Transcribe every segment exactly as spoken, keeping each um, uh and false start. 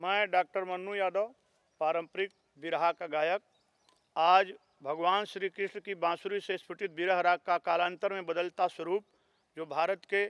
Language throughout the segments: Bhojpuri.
मैं डॉक्टर मन्नू यादव, पारंपरिक बिरहा का गायक, आज भगवान श्री कृष्ण की बांसुरी से स्फुटित बिरह राग का कालांतर में बदलता स्वरूप, जो भारत के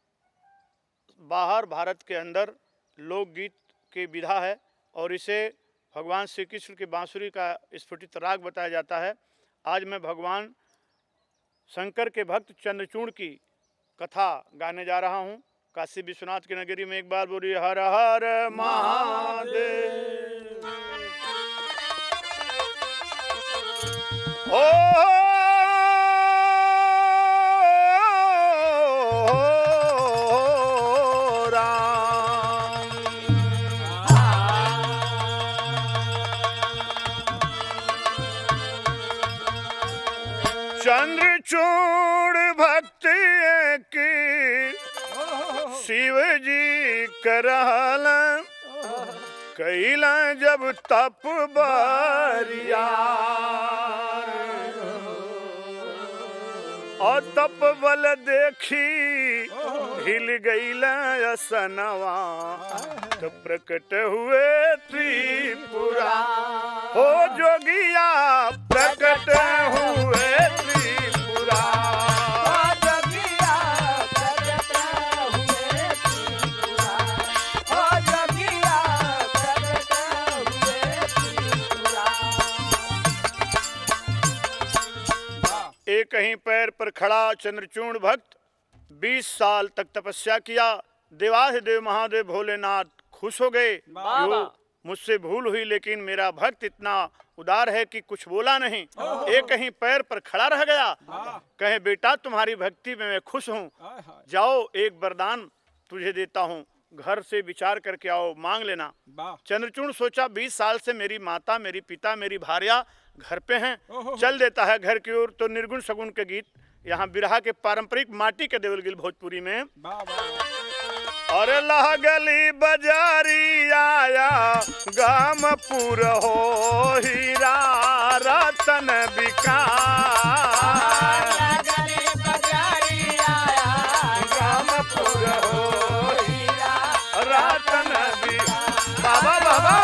बाहर भारत के अंदर लोकगीत की विधा है और इसे भगवान श्री कृष्ण की बांसुरी का स्फुटित राग बताया जाता है। आज मैं भगवान शंकर के भक्त चंद्रचूड़ की कथा गाने जा रहा हूँ। काशी विश्वनाथ की नगरी में एक बार बोली हर हर महादेव। ओ राम चंद्रचूड़ भक्ति की शिव जी करहल कैला जब तप बारिया और तप बल देखी हिल गईला असनवा तो प्रकट हुए त्रिपुरा। हो जोगिया प्रकट हुए त्रिपुरा। एक ही पैर पर खड़ा चंद्रचूड़ भक्त बीस साल तक तपस्या किया। देवाधिदेव महादेव भोलेनाथ खुश हो गए। मुझसे भूल हुई, लेकिन मेरा भक्त इतना उदार है कि कुछ बोला नहीं, एक ही पैर पर खड़ा रह गया। कहे बेटा तुम्हारी भक्ति में मैं खुश हूँ, जाओ एक वरदान तुझे देता हूँ, घर से विचार करके आओ, मांग लेना। चंद्रचूड़ सोचा बीस साल से मेरी माता, मेरी पिता, मेरी भार्या घर पे हैं, चल देता है घर की ओर। तो निर्गुण सगुन के गीत यहाँ बिरहा के पारंपरिक माटी के देवलगिल भोजपुरी में। और लहगली बजारी आया गामपुर हो हीरा रतन बिका। गामपुर हो हीरा रतन बिका। बाबा बाबा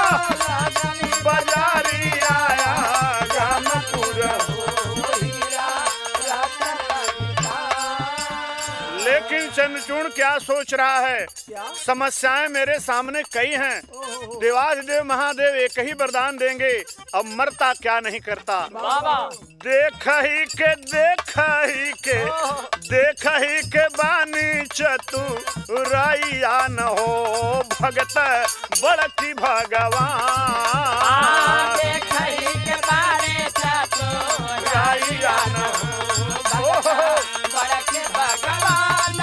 बजारी आया गामपुर हो हीरा रतन बिका। लेकिन चंद्रचूड़ क्या सोच रहा है? समस्याएं मेरे सामने कई हैं। देवाधिदेव महादेव एक ही वरदान देंगे, अब मरता क्या नहीं करता। देख ही के देख ही के देख ही के बानी चतुराइया न हो भगत बड़की भगवान। देख ही के बानी चतुराइया न हो बड़की भगवान।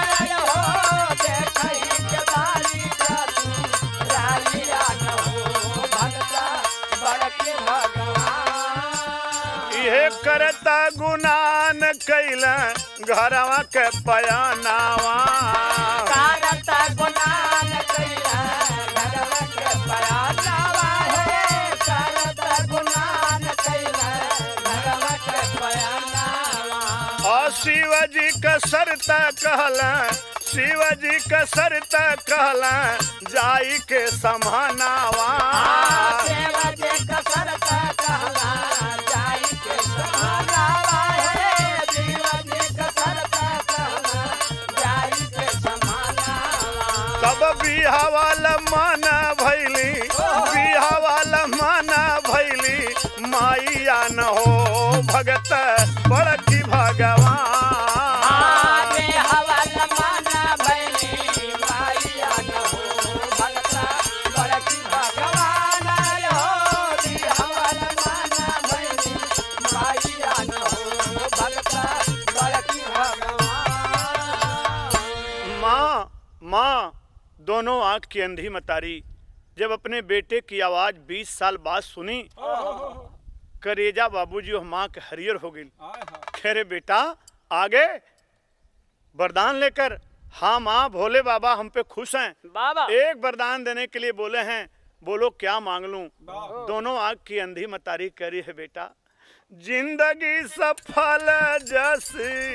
करता गुनान कैला घरवा के पयानावा। करता गुनान कैला घरवा के पयानावा है। करता गुनान कैला घरवा के पयानावा। और शिवजी का शर्त कहला, शिवजी का शर्त कहला जाई के समानावा। शिवजी का शर्त कहला बिहा वाला माना भैली, बिहा वाला माना भैली माइया न हो भगत बड़की भगवान। बिहा वाला माना भैली माइया न हो भगत बड़की भगवान। बिहा वाला माना भैली माइया न हो भगत बड़की भगवान। माँ माँ दोनों आंख की अंधी मतारी जब अपने बेटे की आवाज बीस साल बाद सुनी, करेजा बाबूजी और माँ के हरियर हो गई। खेरे बेटा आगे वरदान लेकर। हाँ माँ, भोले बाबा हम पे खुश हैं, बाबा एक वरदान देने के लिए बोले हैं, बोलो क्या मांग लूं। दोनों आंख की अंधी मतारी कह रही है बेटा जिंदगी सफल जस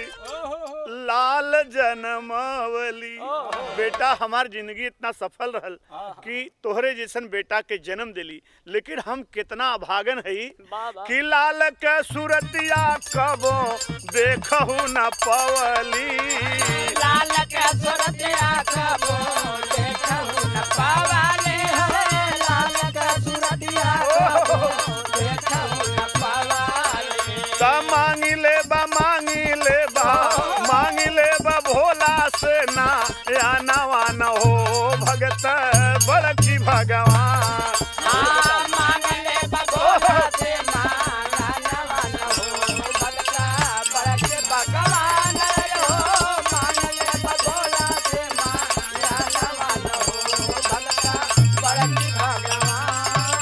लाल जनमावली। बेटा हमार जिंदगी इतना सफल रहल कि तोहरे जैसन बेटा के जन्म दिली, लेकिन हम कितना अभागन है कि लाल के सूरतिया कबो देखहु न पवली। लाल के सूरतिया कबो देखहु न पवली, लाल के सूरतिया कबो देखहु न पवली। ता मांगी ले बा मांगी ले बा मांगी ले बा भोला से ना या नवा न हो भगत बड़की भगवान। हाँ मांग ले बा भोला से मांगा नवा न हो भगत बड़के भगवान हो। मांग ले बा भोला से मांगा नवा न हो भगत बड़के भगवान।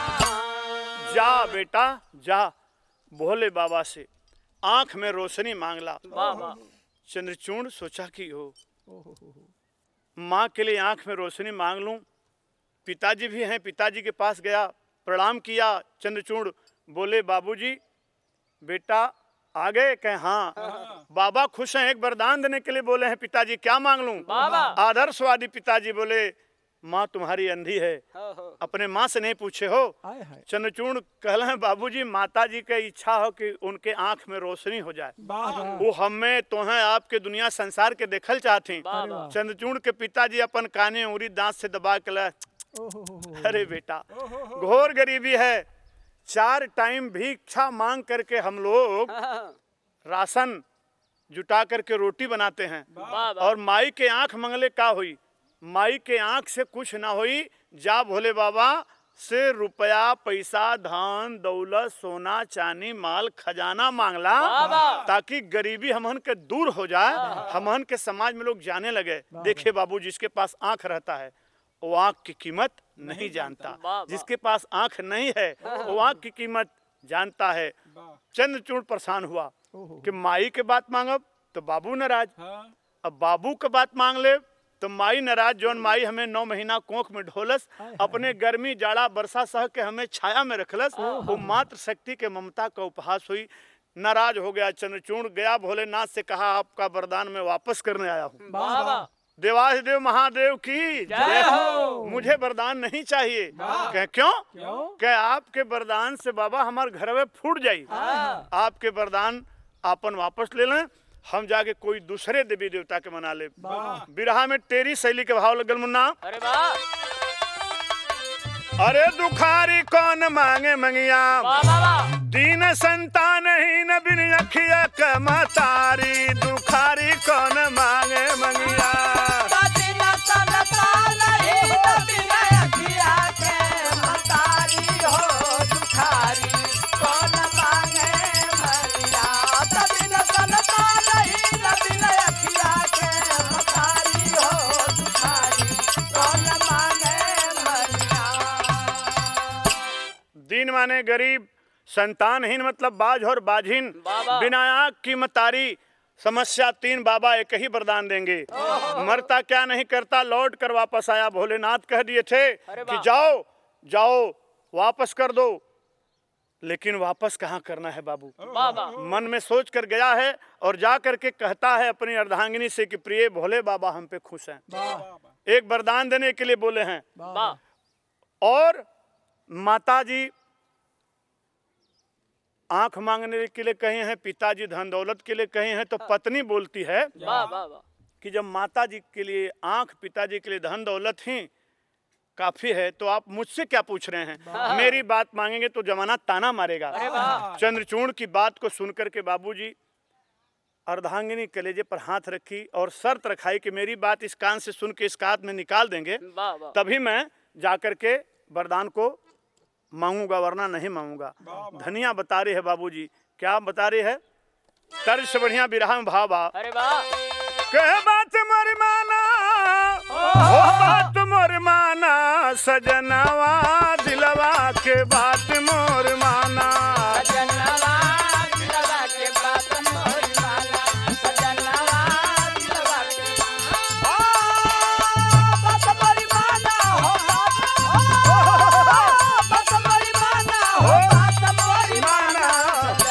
जा बेटा जा भोले बाबा से आंख में रोशनी मांगला। चंद्रचूड़ सोचा कि हो माँ के लिए आंख में रोशनी मांग लूं। पिताजी भी हैं, पिताजी के पास गया, प्रणाम किया। चंद्रचूड़ बोले बाबूजी बेटा आ गए? कहे हाँ। बाबा खुश हैं, एक वरदान देने के लिए बोले हैं। पिताजी क्या मांग लूं? आदर्शवादी पिताजी बोले माँ तुम्हारी अंधी है, अपने माँ से नहीं पूछे हो? चंद्रचूड़ कहले हैं बाबूजी माता जी की इच्छा हो कि उनके आंख में रोशनी हो जाए, वो हमें तो हैं आपके दुनिया संसार के देखल चाहती। चंद्रचूड़ के पिताजी अपन काने उंगली दांत से दबा के ला, अरे बेटा घोर गरीबी है, चार टाइम भिक्षा मांग करके हम लोग राशन जुटा करके रोटी बनाते हैं, और माई के आंख मंगले का हुई? माई के आंख से कुछ ना हुई। जा भोले बाबा से रुपया पैसा धन दौलत सोना चांदी माल खजाना मांगला, ताकि गरीबी हमहन के दूर हो जाए, हमहन के समाज में लोग जाने लगे। देखिए बाबू जिसके पास आंख रहता है वो आंख की कीमत नहीं जानता, जिसके पास आंख नहीं है वो आंख की कीमत जानता है। चंद्रचूड़ परेशान हुआ कि माई के बात मांगब तो बाबू नाराज, अब बाबू के बात मांग ले तो माई नाराज। जौन माई हमें नौ महीना कोख में ढोलस, अपने गर्मी जाड़ा बरसा सह के हमें छाया में रखलस, वो मात्र शक्ति के ममता का उपहास हुई। नाराज हो गया चंद्रचूड़, गया भोलेनाथ से कहा आपका वरदान मैं वापस करने आया हूँ। देवाधिदेव महादेव की जय हो। मुझे वरदान नहीं चाहिए। कह क्यों? कह आपके वरदान से बाबा हमारे घर में फूट जाई, आपके वरदान आपन वापस ले लें, हम जाके कोई दूसरे देवी देवता के मना ले। बिरहा में तेरी शैली के भाव लगल मुन्ना। अरे वाह। अरे दुखारी कौन मांगे मंगिया, दीन संतान ही न बिन अखिया कमतारी। दुखारी कौन मांगे मंगिया, दीन माने गरीब, संतानहीन मतलब बाज और बाझीन, बिना आँख की मतारी। समस्या तीन, बाबा एक ही वरदान देंगे। मरता क्या नहीं करता, लौट कर वापस आया। भोलेनाथ कह दिए थे कि जाओ जाओ वापस कर दो, लेकिन वापस कहाँ करना है बाबू? मन में सोच कर गया है और जा करके कहता है अपनी अर्धांगिनी से कि प्रिय भोले बाबा हम पे खुश हैं, एक वरदान देने के लिए बोले हैं। और माता जी आंख मांगने के लिए कहे हैं, पिताजी धन दौलत के लिए कहे हैं, तो पत्नी बोलती है कि जब माता जी के लिए आंख, पिताजी के लिए धन दौलत ही काफी है, तो आप मुझसे क्या पूछ रहे हैं? मेरी बात मांगेंगे तो जमाना ताना मारेगा। चंद्रचूड़ की बात को सुनकर के बाबूजी अर्धांगिनी कलेजे पर हाथ रखी और शर्त रखाई कि मेरी बात इस कान से सुन के इस कान में निकाल देंगे तभी मैं जाकर के वरदान को मांगूंगा, वरना नहीं मांगूंगा। धनिया बता रही है बाबूजी, क्या बता रही है? तर्ज से बढ़िया बिरहा में भावा। अरे वाह। कह बात मोर माना, हो बात मोर माना, सजनवा दिलवा के बात मोर माना। सजनवा दिलवा के बात मोर माना, सजनवा दिलवा के बात मोर माना, हो बात मोर माना, हो बात मोर माना,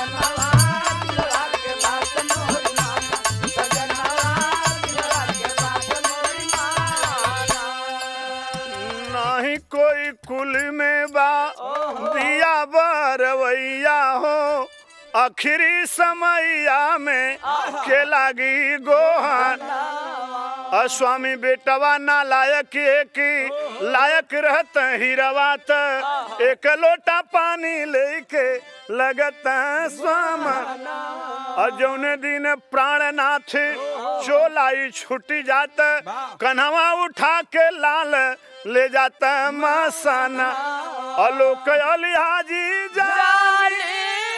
में बा दिया बरवैया हो आखिरी समैया में के लागी गोहन स्वामी बेटवा ना लायक एक लायक रहत हीरवा त एक लोटा पानी लेके लगत स्वाम जौने दिन प्राणनाथ चोलाई छुटी जात कन्हवा उठा के लाल ले जाता मसाना अलोक अलिहाजी जानी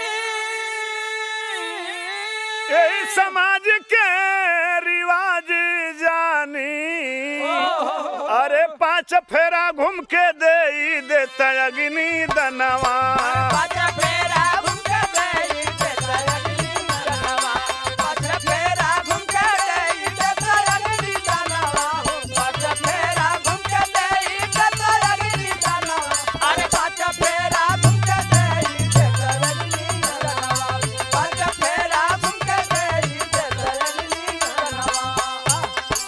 यही समाज के रिवाज जानी अरे पांच फेरा घूम के दे देता अग्नि दनवा पांच फेरा घूम के दे देता अग्नि दनवा पांच फेरा घूम के दे देता अग्नि दनवा पांच फेरा घूम के दे देता अग्नि दनवा अरे पांच फेरा घूम के दे देता अग्नि दनवा पांच फेरा घूम के दे देता अग्नि दनवा।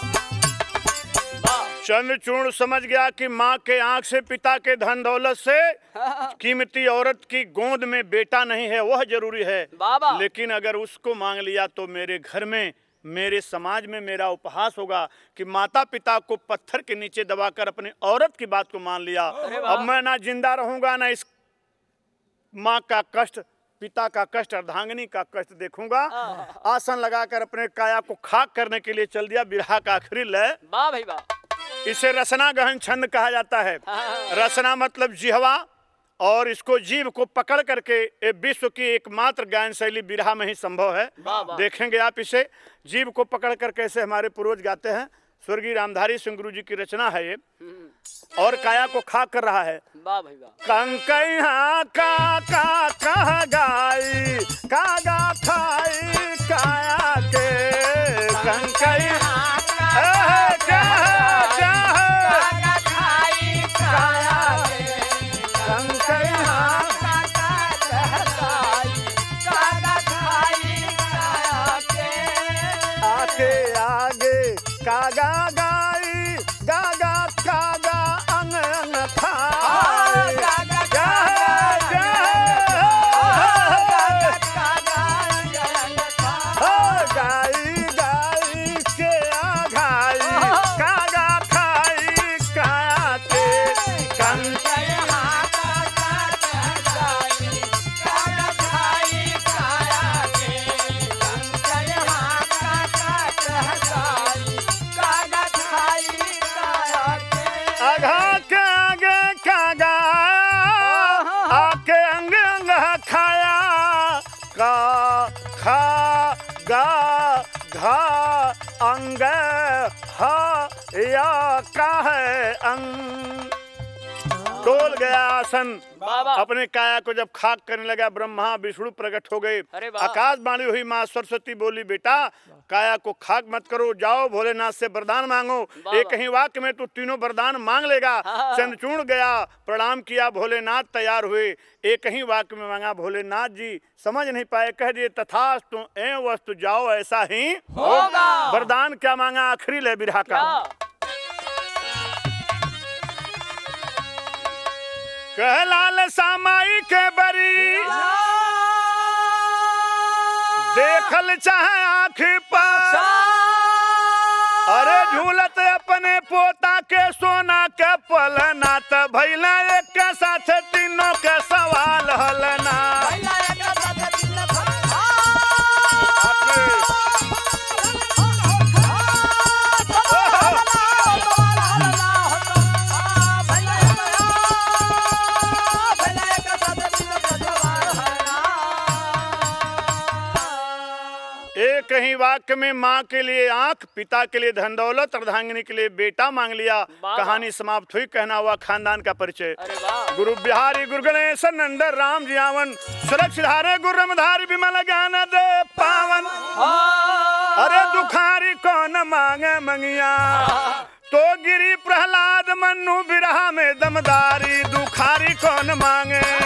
चंद्रचूड़ समझ गया कि माँ के आंख से पिता के धन दौलत से कीमती औरत की गोद में बेटा नहीं है वह जरूरी है बाबा। लेकिन अगर उसको मांग लिया तो मेरे घर में मेरे समाज में मेरा उपहास होगा कि माता पिता को पत्थर के नीचे दबाकर अपने औरत की बात को मान लिया। अब मैं ना जिंदा रहूंगा ना इस माँ का कष्ट पिता का कष्ट अर्धांगिनी का कष्ट देखूंगा। आसन लगाकर अपने काया को खाक करने के लिए चल दिया। बिरहा का आखिरी लय वाह भाई वाह। इसे रसना गहन छंद कहा जाता है। रसना मतलब जिहवा और इसको जीव को पकड़ करके ये विश्व की एकमात्र गायन शैली बिरहा में ही संभव है। देखेंगे आप इसे जीव को पकड़ कर कैसे हमारे पूर्वज गाते हैं। स्वर्गीय रामधारी सिंह गुरु जी की रचना है ये और काया को खा कर रहा है। वाह भाई वाह। कंकैया का का कह गाई कागा खाई काया के कंकैया कागा गाई गागा कागा अंग अंग खाई गाई गाई के आघाई कागा खाई काया के कंकैया आघा के आगे कागा आके अंग अंग खाया का खा गा घा अंग हा या का है अंग। डोल गया आसन अपने काया को जब खाक करने लगा ब्रह्मा विष्णु प्रकट हो गए। आकाश बाणी हुई माँ सरस्वती बोली बेटा काया को खाक मत करो जाओ भोलेनाथ से वरदान मांगो। एक ही वाक्य में तू तीनों वरदान मांग लेगा। चंद्रचूड़ गया प्रणाम किया भोलेनाथ तैयार हुए एक ही वाक्य में मांगा। भोलेनाथ जी समझ नहीं पाए कह दिए तथास्तु ए वस्तु जाओ ऐसा ही होगा। वरदान क्या मांगा आखिरी लय बिरहा का। कह लाल सामाई के बरी देखल चाहे आँख पर अरे झूलत अपने पोता के सोना के पलना त भैला एक के साथ तीनों के सवाल हलना। एक ही वाक्य में माँ के लिए आंख पिता के लिए धन दौलत अर्धांगिनी के लिए बेटा मांग लिया। कहानी समाप्त हुई। कहना हुआ खानदान का परिचय। गुरु बिहारी गुरु गणेश नंदन राम जियावन सुरक्षित धारे गुरु रमधारी विमल ज्ञान दे पावन। अरे दुखारी कौन मांगे मंगिया तो गिरी प्रहलाद मन्नू बिरहा में दमदारी दुखारी कौन मांगे।